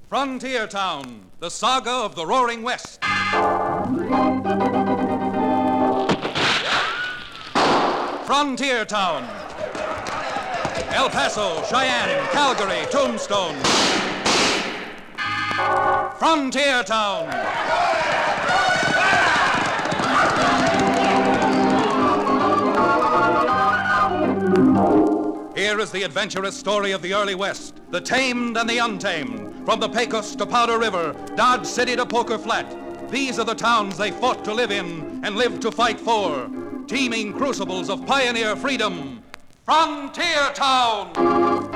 Frontier Town, the saga of the Roaring West. Frontier Town. El Paso, Cheyenne, Calgary, Tombstone. Frontier Town. Here is the adventurous story of the early West, the tamed and the untamed. From the Pecos to Powder River, Dodge City to Poker Flat. These are the towns they fought to live in and lived to fight for. Teeming crucibles of pioneer freedom. Frontier Town!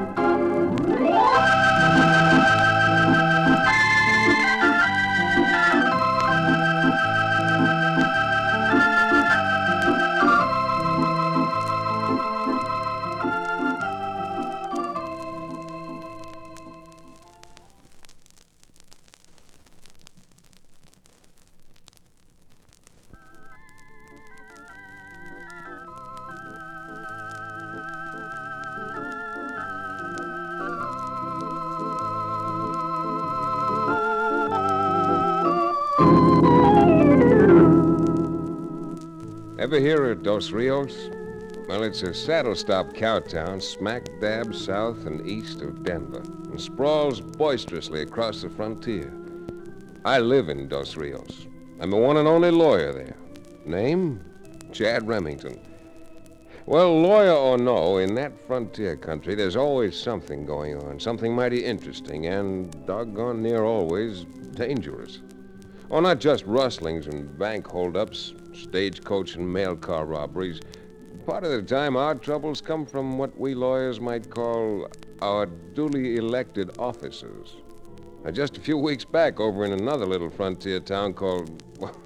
Ever hear of Dos Rios? Well, it's a saddle-stop cow town smack dab south and east of Denver and sprawls boisterously across the frontier. I live in Dos Rios. I'm the one and only lawyer there. Name? Chad Remington. Well, lawyer or no, in that frontier country, there's always something going on, something mighty interesting and, doggone near always, dangerous. Oh, not just rustlings and bank holdups, stagecoach and mail car robberies. Part of the time, our troubles come from what we lawyers might call our duly elected officers. Now, just a few weeks back, over in another little frontier town called...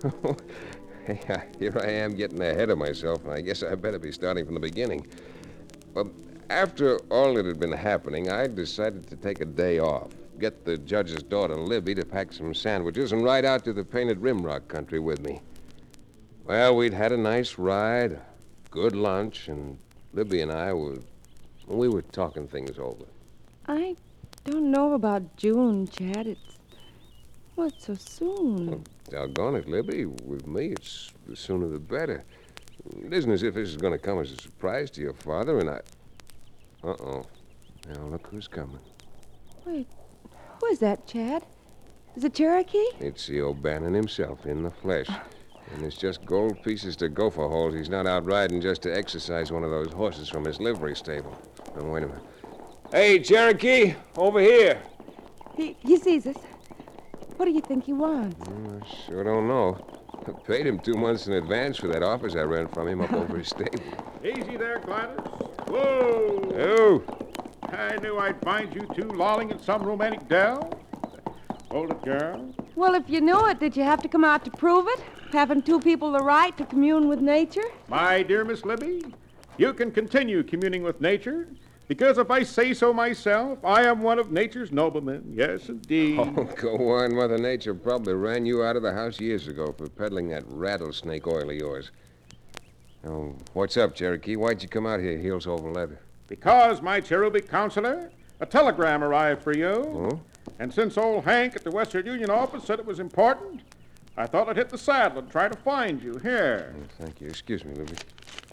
Here I am getting ahead of myself, and I guess I better be starting from the beginning. Well, after all that had been happening, I decided to take a day off, get the judge's daughter, Libby, to pack some sandwiches and ride out to the Painted Rimrock country with me. Well, we'd had a nice ride, a good lunch, and Libby and I were talking things over. I don't know about June, Chad. It's so soon. Well, doggone it, Libby. With me, it's the sooner the better. It isn't as if this is going to come as a surprise to your father, and I... Uh-oh. Now, look who's coming. Wait, who is that, Chad? Is it Cherokee? It's the O'Bannon himself, in the flesh. And it's just gold pieces to gopher holes. He's not out riding just to exercise one of those horses from his livery stable. Now, wait a minute. Hey, Cherokee, over here. He sees us. What do you think he wants? I sure don't know. I paid him 2 months in advance for that office I ran from him up over his stable. Easy there, Gladys. Whoa! Oh! I knew I'd find you two lolling in some romantic dell. Hold it, girl. Well, if you knew it, did you have to come out to prove it? Haven't two people the right to commune with nature? My dear Miss Libby, you can continue communing with nature, because if I say so myself, I am one of nature's noblemen. Yes, indeed. Oh, go on. Mother Nature probably ran you out of the house years ago for peddling that rattlesnake oil of yours. Oh, what's up, Cherokee? Why'd you come out here heels over leather? Because, my cherubic counselor, a telegram arrived for you. Oh? And since old Hank at the Western Union office said it was important, I thought I'd hit the saddle and try to find you. Here. Oh, thank you. Excuse me, Libby.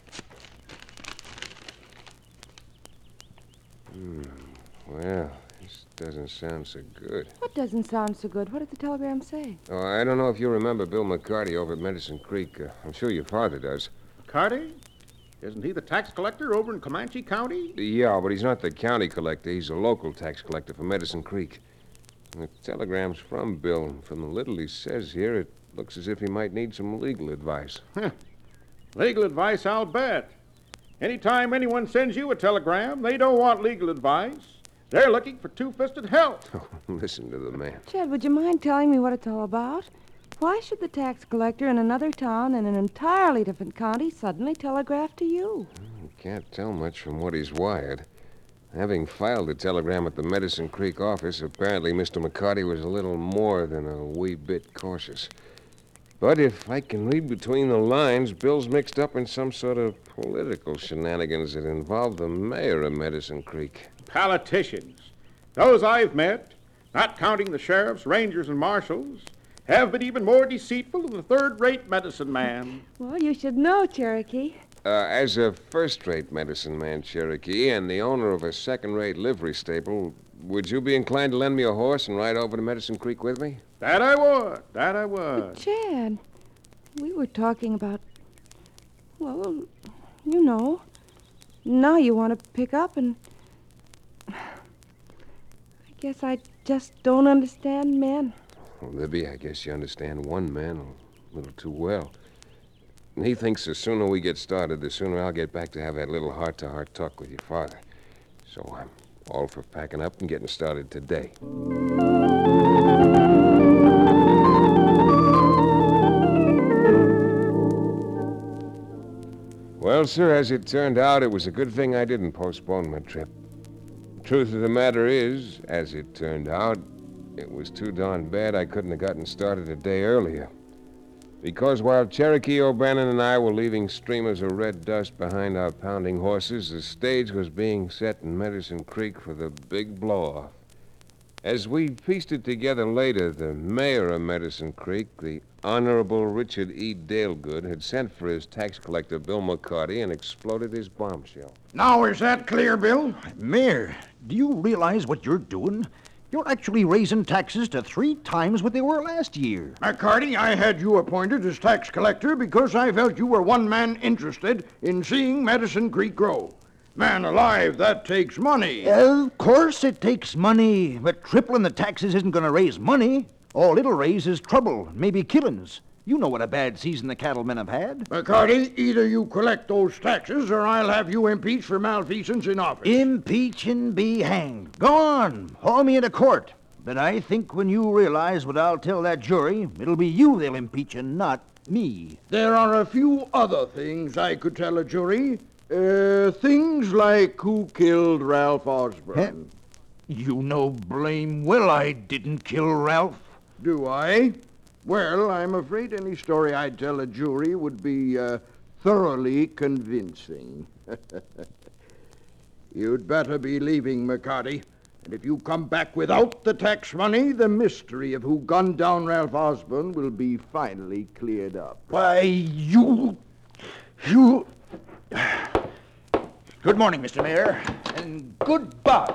Well, this doesn't sound so good. What doesn't sound so good? What did the telegram say? Oh, I don't know if you remember Bill McCarty over at Medicine Creek. I'm sure your father does. McCarty? Isn't he the tax collector over in Comanche County? Yeah, but he's not the county collector. He's a local tax collector for Medicine Creek. The telegram's from Bill, and from the little he says here, it looks as if he might need some legal advice. Legal advice, I'll bet. Anytime anyone sends you a telegram, they don't want legal advice. They're looking for two-fisted help. Oh, listen to the man. Chad, would you mind telling me what it's all about? Why should the tax collector in another town in an entirely different county suddenly telegraph to you? You can't tell much from what he's wired. Having filed the telegram at the Medicine Creek office, apparently Mr. McCarty was a little more than a wee bit cautious. But if I can read between the lines, Bill's mixed up in some sort of political shenanigans that involve the mayor of Medicine Creek. Politicians. Those I've met. not counting the sheriffs, rangers, and marshals, have been even more deceitful than the third-rate medicine man. Well, you should know, Cherokee. As a first-rate medicine man, Cherokee, and the owner of a second-rate livery stable, would you be inclined to lend me a horse and ride over to Medicine Creek with me? That I would. That I would. But, Chad, we were talking about, well, you know. Now you want to pick up and... I guess I just don't understand men. Well, Libby, I guess you understand one man a little too well. And he thinks the sooner we get started, the sooner I'll get back to have that little heart-to-heart talk with your father. So I'm all for packing up and getting started today. Well, sir, as it turned out, it was a good thing I didn't postpone my trip. Truth of the matter is, as it turned out, it was too darn bad I couldn't have gotten started a day earlier. Because while Cherokee O'Bannon and I were leaving streamers of red dust behind our pounding horses, the stage was being set in Medicine Creek for the big blow-off. As we pieced it together later, the mayor of Medicine Creek, the Honorable Richard E. Dalegood, had sent for his tax collector, Bill McCarty, and exploded his bombshell. Now is that clear, Bill? Mayor, do you realize what you're doing? You're actually raising taxes to 3 times what they were last year. McCarty, I had you appointed as tax collector because I felt you were one man interested in seeing Medicine Creek grow. Man alive, that takes money. Of course it takes money, but tripling the taxes isn't going to raise money. All it'll raise is trouble, maybe killings. You know what a bad season the cattlemen have had. McCarty, either you collect those taxes or I'll have you impeached for malfeasance in office. Impeach and be hanged. Go on, haul me into court. But I think when you realize what I'll tell that jury, it'll be you they'll impeach and not me. There are a few other things I could tell a jury. Things like who killed Ralph Osborne. You know blame well I didn't kill Ralph. Do I? Well, I'm afraid any story I'd tell a jury would be thoroughly convincing. You'd better be leaving, McCarty. And if you come back without the tax money, the mystery of who gunned down Ralph Osborne will be finally cleared up. Why, you... Good morning, Mr. Mayor, and goodbye.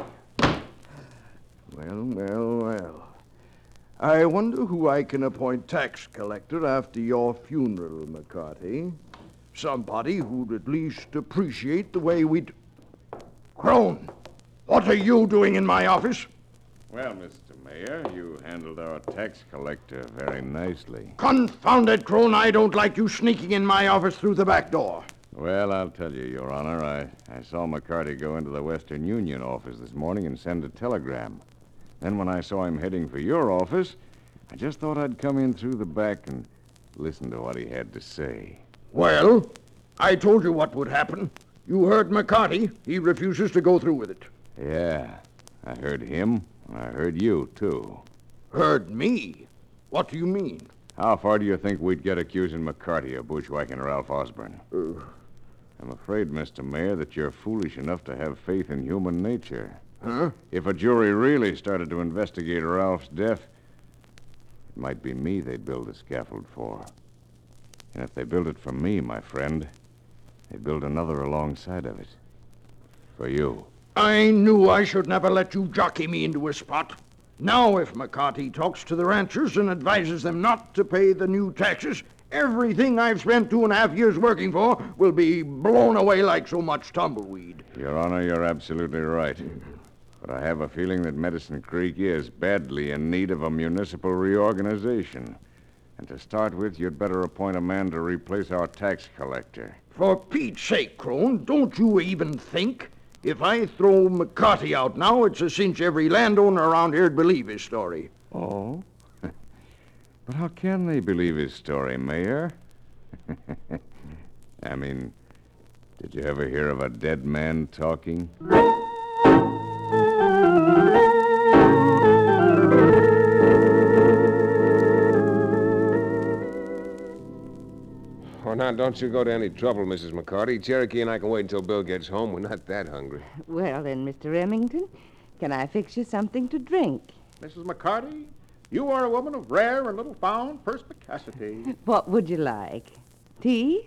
Well. I wonder who I can appoint tax collector after your funeral, McCarty. Somebody who'd at least appreciate the way we'd... Crone, what are you doing in my office? Well, Mr. Mayor, you handled our tax collector very nicely. Confound it, Crone, I don't like you sneaking in my office through the back door. Well, I'll tell you, Your Honor, I saw McCarty go into the Western Union office this morning and send a telegram. Then when I saw him heading for your office, I just thought I'd come in through the back and listen to what he had to say. Well, I told you what would happen. You heard McCarty. He refuses to go through with it. Yeah, I heard him, and I heard you, too. Heard me? What do you mean? How far do you think we'd get accusing McCarty of bushwhacking Ralph Osborne? I'm afraid, Mr. Mayor, that you're foolish enough to have faith in human nature. Huh? If a jury really started to investigate Ralph's death, it might be me they'd build a scaffold for. And if they build it for me, my friend, they'd build another alongside of it. For you. I knew I should never let you jockey me into a spot. Now, if McCarty talks to the ranchers and advises them not to pay the new taxes, everything I've spent 2.5 years working for will be blown away like so much tumbleweed. Your Honor, you're absolutely right. But I have a feeling that Medicine Creek is badly in need of a municipal reorganization. And to start with, you'd better appoint a man to replace our tax collector. For Pete's sake, Crone, don't you even think? If I throw McCarty out now, it's a cinch every landowner around here'd believe his story. Oh? But how can they believe his story, Mayor? I mean, did you ever hear of a dead man talking? Oh, now, don't you go to any trouble, Mrs. McCarty. Cherokee and I can wait until Bill gets home. We're not that hungry. Well, then, Mr. Remington, can I fix you something to drink? Mrs. McCarty, you are a woman of rare and little found perspicacity. What would you like? Tea?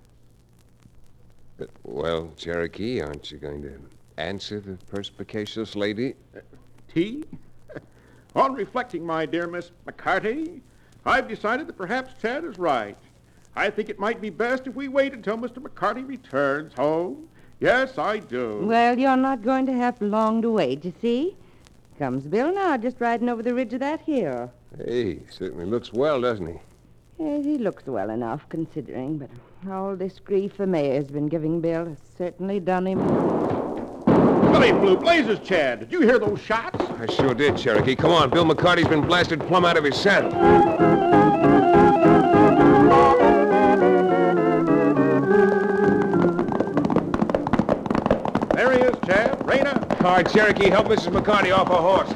Well, Cherokee, aren't you going to answer the perspicacious lady? Tea? On reflecting, my dear Miss McCarty, I've decided that perhaps Ted is right. I think it might be best if we wait until Mr. McCarty returns home. Yes, I do. Well, you're not going to have long to wait, you see. Comes Bill now, just riding over the ridge of that hill. Hey, certainly looks well, doesn't he? Yes, he looks well enough, considering, but all this grief the mayor's been giving Bill has certainly done him. Billy Blue Blazes, Chad. Did you hear those shots? I sure did, Cherokee. Come on, Bill McCarty's been blasted plumb out of his saddle. There he is, Chad. Raina. All right, Cherokee, help Mrs. McCarty off her horse.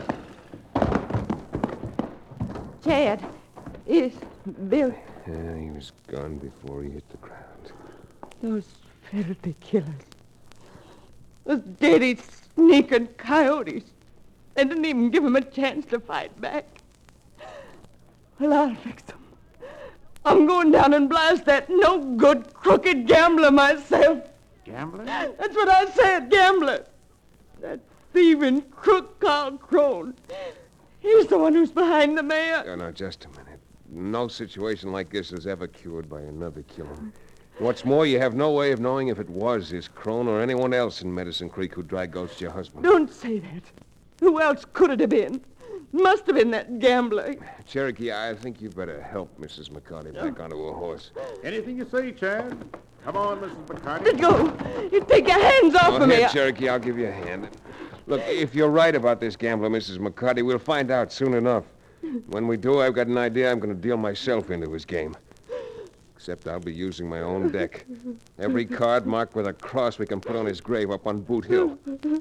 Chad, is Bill... Yeah, he was gone before he hit the ground. Those filthy killers. Those dirty, sneaking coyotes. They didn't even give him a chance to fight back. Well, I'll fix them. I'm going down and blast that no-good, crooked gambler myself. Gambler? That's what I said, gambler. That thieving crook Carl Crone. He's the one who's behind the mayor. Oh, now, just a minute. No situation like this is ever cured by another killing. What's more, you have no way of knowing if it was this Crone or anyone else in Medicine Creek who dry ghosted your husband. Don't say that. Who else could it have been? Must have been that gambler. Cherokee, I think you better help Mrs. McCarty back onto her horse. Anything you say, Chad. Come on, Mrs. McCarty. Let go. You take your hands off of me. Here, Cherokee, I'll give you a hand. Look, if you're right about this gambler, Mrs. McCarty, we'll find out soon enough. When we do, I've got an idea I'm going to deal myself into his game. Except I'll be using my own deck. Every card marked with a cross we can put on his grave up on Boot Hill.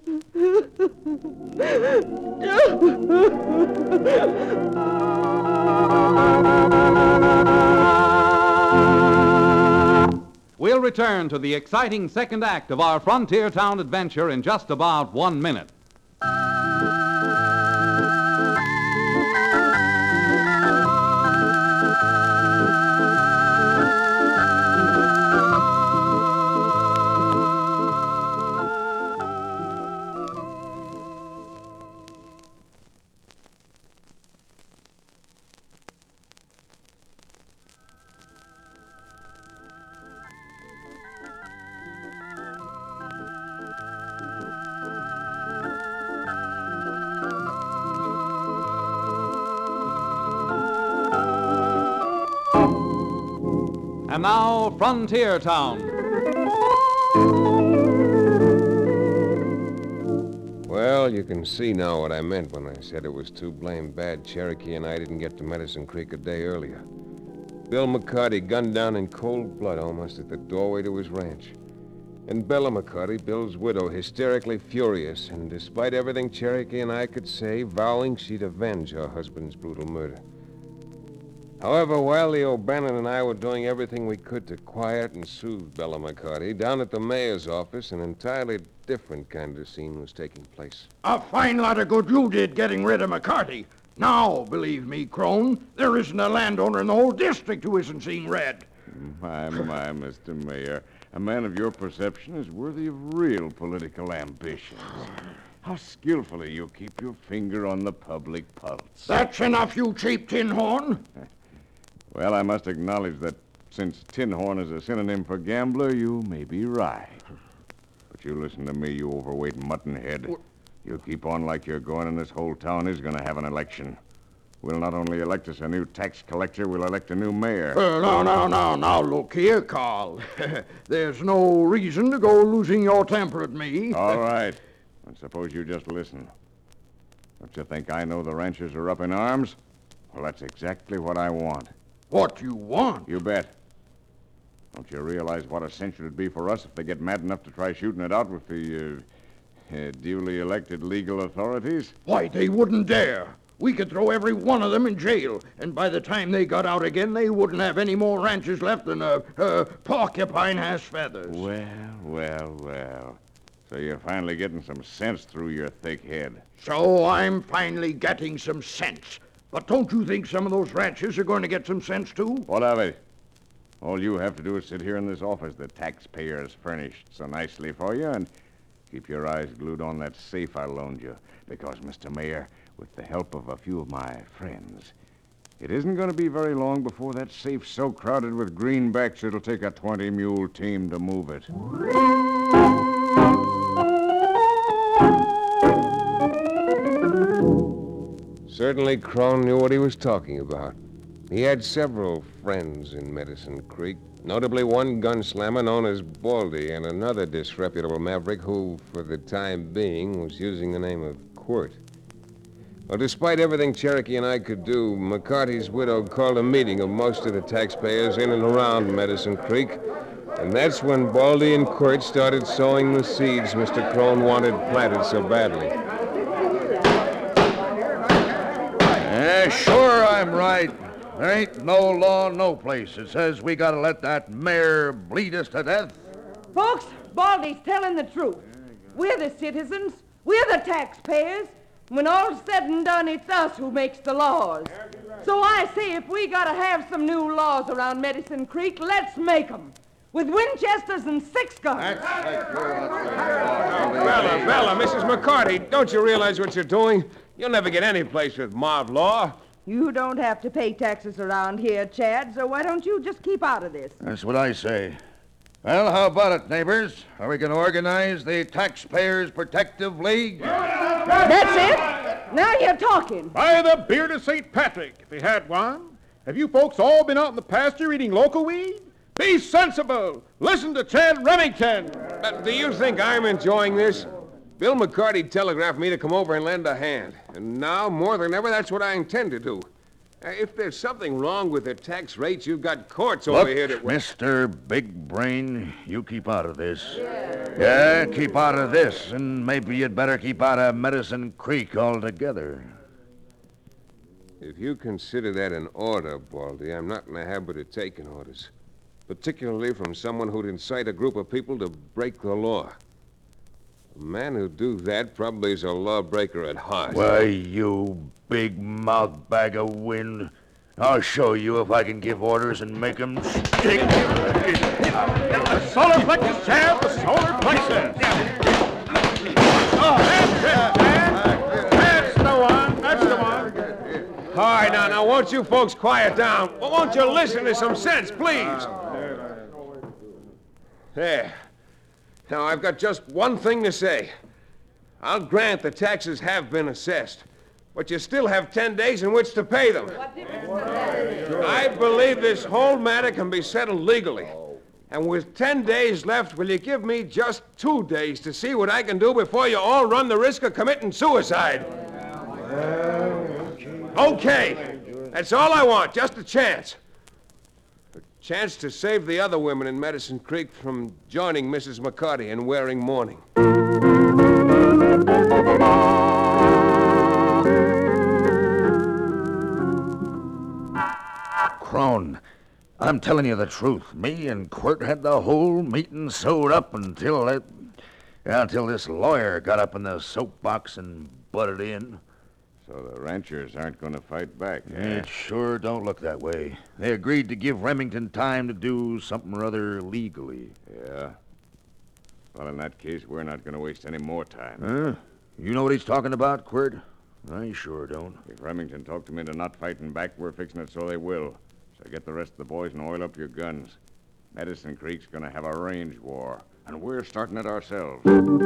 We'll return to the exciting second act of our frontier town adventure in just about 1 minute. And now, Frontier Town. Well, you can see now what I meant when I said it was too blame bad Cherokee and I didn't get to Medicine Creek a day earlier. Bill McCarty gunned down in cold blood almost at the doorway to his ranch. And Bella McCarty, Bill's widow, hysterically furious, and despite everything Cherokee and I could say, vowing she'd avenge her husband's brutal murder. However, while Leo Bannon and I were doing everything we could to quiet and soothe Bella McCarty, down at the mayor's office, an entirely different kind of scene was taking place. A fine lot of good you did getting rid of McCarty. Now, believe me, Crone, there isn't a landowner in the whole district who isn't seeing red. My, Mr. Mayor. A man of your perception is worthy of real political ambitions. How skillfully you keep your finger on the public pulse. That's enough, you cheap tin horn. Well, I must acknowledge that since tin horn is a synonym for gambler, you may be right. But you listen to me, you overweight muttonhead. You keep on like you're going, and this whole town is going to have an election. We'll not only elect us a new tax collector, we'll elect a new mayor. Now, look here, Carl. There's no reason to go losing your temper at me. All right. And suppose you just listen. Don't you think I know the ranchers are up in arms? Well, that's exactly what I want. What you want? You bet. Don't you realize what a cinch it'd be for us if they get mad enough to try shooting it out with the duly elected legal authorities? Why, they wouldn't dare. We could throw every one of them in jail, and by the time they got out again, they wouldn't have any more ranches left than a porcupine has feathers. Well. So you're finally getting some sense through your thick head. So I'm finally getting some sense. But don't you think some of those ranchers are going to get some sense, too? What of it? All you have to do is sit here in this office the taxpayers furnished so nicely for you and keep your eyes glued on that safe I loaned you. Because, Mr. Mayor, with the help of a few of my friends, it isn't going to be very long before that safe's so crowded with greenbacks it'll take a 20-mule team to move it. Certainly, Crone knew what he was talking about. He had several friends in Medicine Creek, notably one gunslammer known as Baldy and another disreputable maverick who, for the time being, was using the name of Quirt. Well, despite everything Cherokee and I could do, McCarty's widow called a meeting of most of the taxpayers in and around Medicine Creek, and that's when Baldy and Quirt started sowing the seeds Mr. Crone wanted planted so badly. Sure I'm right. There ain't no law no place that says we gotta let that mare bleed us to death. Folks, Baldy's telling the truth. We're the citizens. We're the taxpayers. When all's said and done, it's us who makes the laws. So I say if we gotta have some new laws around Medicine Creek, let's make 'em. With Winchesters and 6 guns. Bella, Mrs. McCarty, don't you realize what you're doing? You'll never get any place with mob law. You don't have to pay taxes around here, Chad, so why don't you just keep out of this? That's what I say. Well, how about it, neighbors? Are we going to organize the Taxpayers Protective League? That's it? Now you're talking. By the beard of St. Patrick, if he had one. Have you folks all been out in the pasture eating local weed? Be sensible. Listen to Chad Remington. But do you think I'm enjoying this? Bill McCarty telegraphed me to come over and lend a hand. And now, more than ever, that's what I intend to do. If there's something wrong with the tax rates, you've got courts over here that... Mr. Big Brain, you keep out of this. Yeah, keep out of this, and maybe you'd better keep out of Medicine Creek altogether. If you consider that an order, Baldy, I'm not in the habit of taking orders. Particularly from someone who'd incite a group of people to break the law. A man who'd do that probably is a lawbreaker at heart. Why, you big mouth bag of wind. I'll show you if I can give orders and make 'em stick. The solar plexus, Chad, the solar plexus. Oh, that's it, Chad. That's the one. That's the one. All right, now, won't you folks quiet down? Well, won't you listen to some sense, please? There. Now, I've got just one thing to say. I'll grant the taxes have been assessed, but you still have 10 days in which to pay them. I believe this whole matter can be settled legally. And with 10 days left, will you give me just 2 days to see what I can do before you all run the risk of committing suicide? Okay. That's all I want, just a chance. Chance to save the other women in Medicine Creek from joining Mrs. McCarty in wearing mourning. Crone, I'm telling you the truth. Me and Quirt had the whole meeting sewed up until this lawyer got up in the soapbox and butted in. So the ranchers aren't going to fight back, eh? It sure don't look that way. They agreed to give Remington time to do something or other legally. Yeah. Well, in that case, we're not going to waste any more time. Huh? You know what he's talking about, Quirt? I sure don't. If Remington talked to me into not fighting back, we're fixing it so they will. So get the rest of the boys and oil up your guns. Medicine Creek's going to have a range war, and we're starting it ourselves.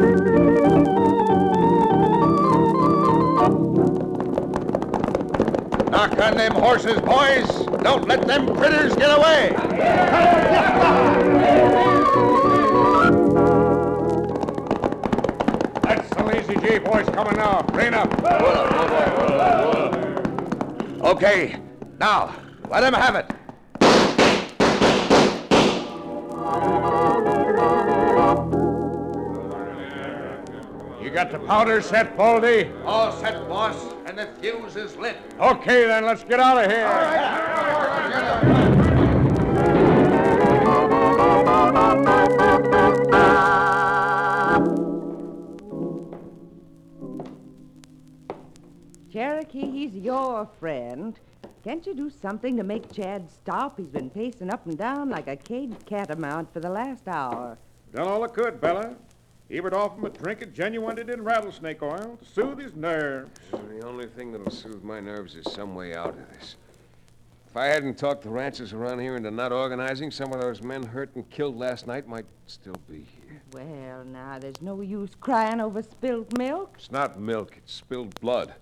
Knock on them horses, boys. Don't let them critters get away. That's the Lazy J boys coming now. Rein up. Okay, now, let them have it. You got the powder set, Baldy? All set, boss, and the fuse is lit. Okay, then, let's get out of here. your friend. Can't you do something to make Chad stop? He's been pacing up and down like a caged catamount for the last hour. Done all I could, Bella. Even offered him a drink of genuine rattlesnake oil to soothe his nerves. The only thing that'll soothe my nerves is some way out of this. If I hadn't talked the ranchers around here into not organizing, some of those men hurt and killed last night might still be here. Well, now, there's no use crying over spilled milk. It's not milk, it's spilled blood.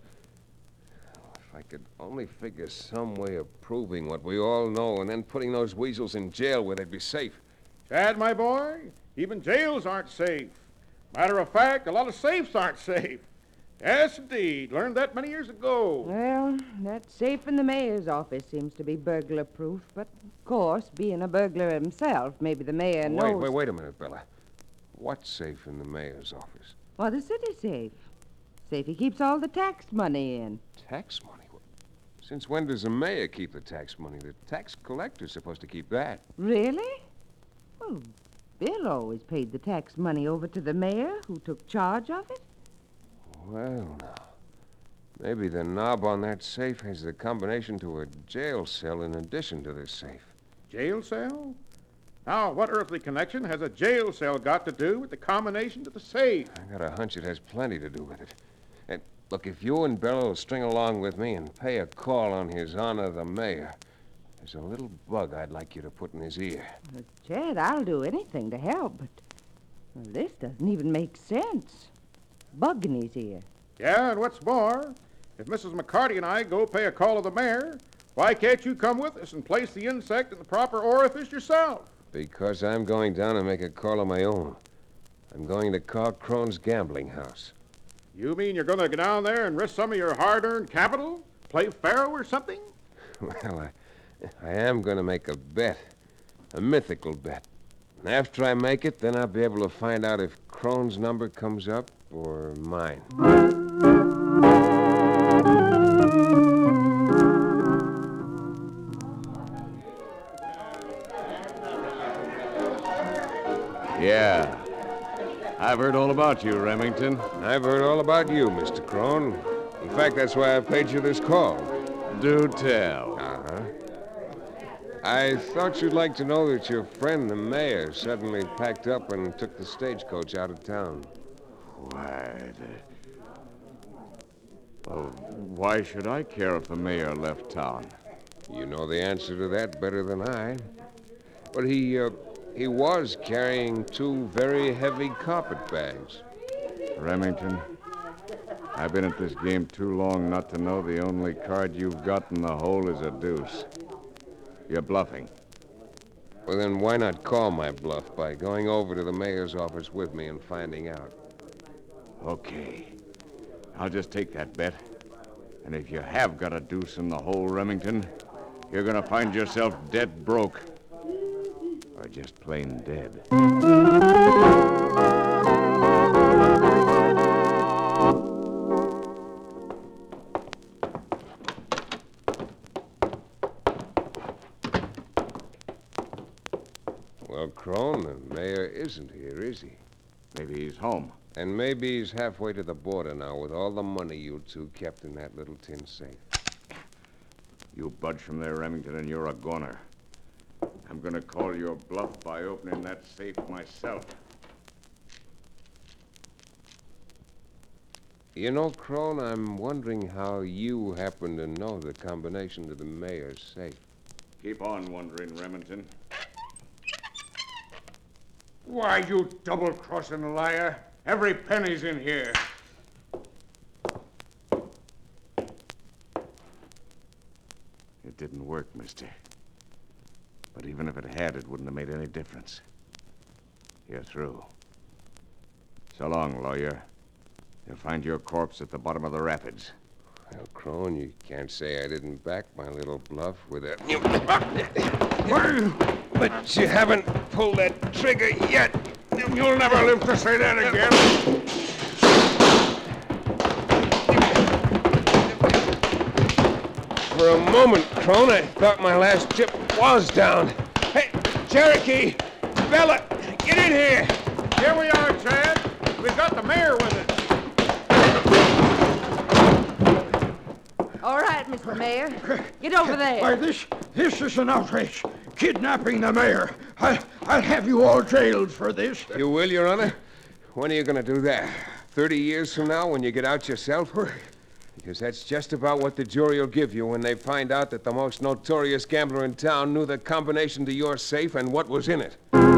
If I could only figure some way of proving what we all know and then putting those weasels in jail where they'd be safe. Chad, my boy, even jails aren't safe. Matter of fact, a lot of safes aren't safe. Yes, indeed. Learned that many years ago. Well, that safe in the mayor's office seems to be burglar-proof, but, of course, being a burglar himself, maybe the mayor knows... Wait a minute, Bella. What's safe in the mayor's office? Well, the city safe. Safe he keeps all the tax money in. Tax money? Since when does the mayor keep the tax money? The tax collector's supposed to keep that. Really? Well, Bill always paid the tax money over to the mayor, who took charge of it. Well, now, maybe the knob on that safe has the combination to a jail cell in addition to this safe. Jail cell? Now, what earthly connection has a jail cell got to do with the combination to the safe? I got a hunch it has plenty to do with it. And look, if you and Bella will string along with me and pay a call on His Honor the Mayor, there's a little bug I'd like you to put in his ear. Well, Chad, I'll do anything to help, but this doesn't even make sense. Bug in his ear. Yeah, and what's more, if Mrs. McCarty and I go pay a call to the mayor, why can't you come with us and place the insect in the proper orifice yourself? Because I'm going down and make a call of my own. I'm going to Carl Crone's gambling house. You mean you're going to go down there and risk some of your hard-earned capital? Play faro or something? Well, I am going to make a bet. A mythical bet. And after I make it, then I'll be able to find out if Crone's number comes up or mine. Yeah. I've heard all about you, Remington. I've heard all about you, Mr. Crone. In fact, that's why I paid you this call. Do tell. Uh-huh. I thought you'd like to know that your friend, the mayor, suddenly packed up and took the stagecoach out of town. Why should I care if the mayor left town? You know the answer to that better than I. But he was carrying 2 very heavy carpet bags. Remington, I've been at this game too long not to know the only card you've got in the hole is a deuce. You're bluffing. Well, then why not call my bluff by going over to the mayor's office with me and finding out? Okay. I'll just take that bet. And if you have got a deuce in the hole, Remington, you're going to find yourself dead broke. Or just plain dead. Well, Crone, the mayor isn't here, is he? Maybe he's home. And maybe he's halfway to the border now with all the money you 2 kept in that little tin safe. You budge from there, Remington, and you're a goner. I'm going to call your bluff by opening that safe myself. You know, Crone, I'm wondering how you happen to know the combination to the mayor's safe. Keep on wondering, Remington. Why, you double-crossing liar. Every penny's in here. It didn't work, mister. But even if it had, it wouldn't have made any difference. You're through. So long, lawyer. You'll find your corpse at the bottom of the rapids. Well, Crone, you can't say I didn't back my little bluff with a... But you haven't pulled that trigger yet. You'll never live to say that again. For a moment, Crone, I thought my last chip was down. Hey, Cherokee! Bella, get in here! Here we are, Chad. We've got the mayor with us. All right, quiet, Mr. Mayor. Get over there. Why, this is an outrage. Kidnapping the mayor. I'll have you all jailed for this. You will, Your Honor? When are you going to do that? 30 years from now when you get out yourself? Because that's just about what the jury will give you when they find out that the most notorious gambler in town knew the combination to your safe and what was in it.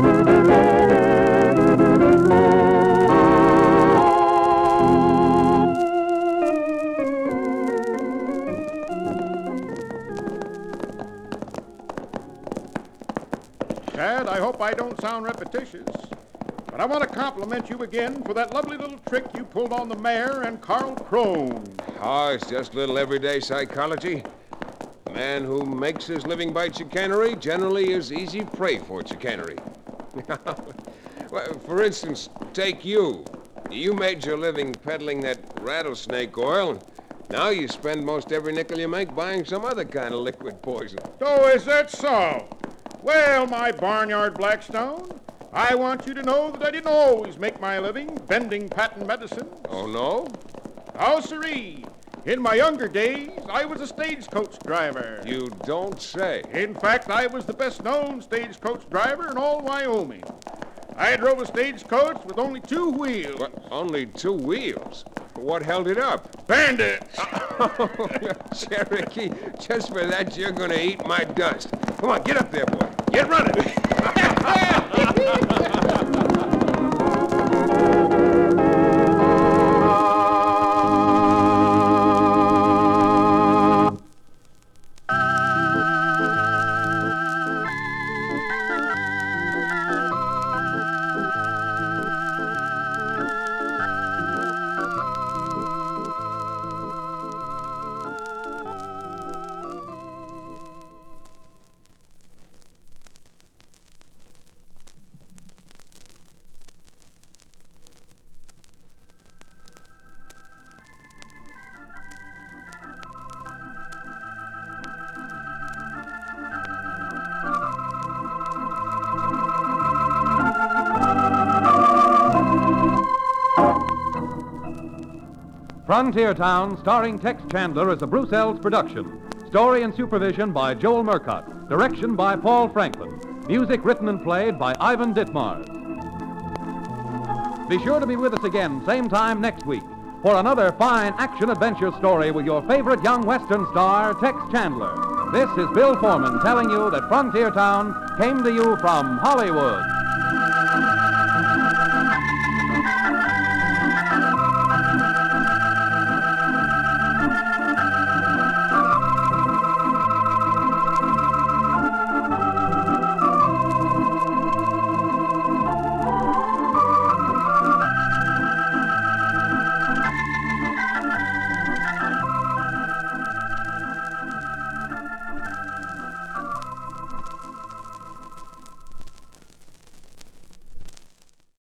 Tad, I hope I don't sound repetitious, but I want to compliment you again for that lovely little trick you pulled on the mayor and Carl Crone. Oh, it's just little everyday psychology. A man who makes his living by chicanery generally is easy prey for chicanery. Well, for instance, take you. You made your living peddling that rattlesnake oil. Now you spend most every nickel you make buying some other kind of liquid poison. Oh, is that so? Well, my barnyard Blackstone, I want you to know that I didn't always make my living bending patent medicines. Oh, no? Oh, siree. In my younger days, I was a stagecoach driver. You don't say. In fact, I was the best-known stagecoach driver in all Wyoming. I drove a stagecoach with only 2 wheels. What, only 2 wheels? What held it up? Bandits! Cherokee, just for that, you're going to eat my dust. Come on, get up there, boy. Get running. Frontier Town, starring Tex Chandler, is a Bruce Ells production. Story and supervision by Joel Murcott. Direction by Paul Franklin. Music written and played by Ivan Ditmars. Be sure to be with us again, same time next week, for another fine action-adventure story with your favorite young Western star, Tex Chandler. This is Bill Foreman telling you that Frontier Town came to you from Hollywood.